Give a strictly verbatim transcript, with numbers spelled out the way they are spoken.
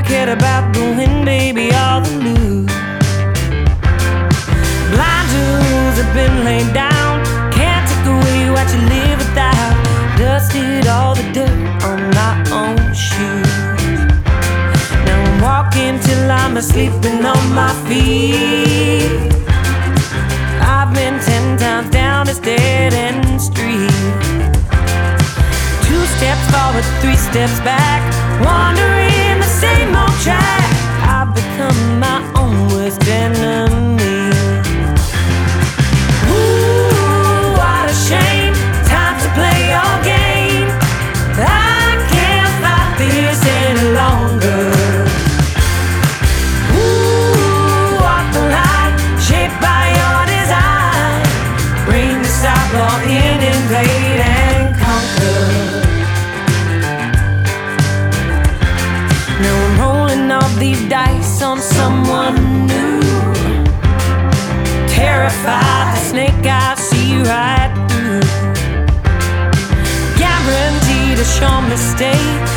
cared about the win, baby, all the lose. Blind tools have been laid down, can't take away what you live without. Dusted all the dirt on my own shoes. Now I'm walking till I'm sleeping on my feet. I've been ten times down this dead-end street. Two steps forward, three steps back, wandering the same old track. I've become my own worst enemy. Ooh, what a shame, time to play your game. I can't fight this any longer. Ooh, walk the line, shaped by your design. Bring this outlaw in, invade and conquer. Now I'm rolling all these dice on someone new. Terrified, the snake I see right through. Guaranteed a sure mistake.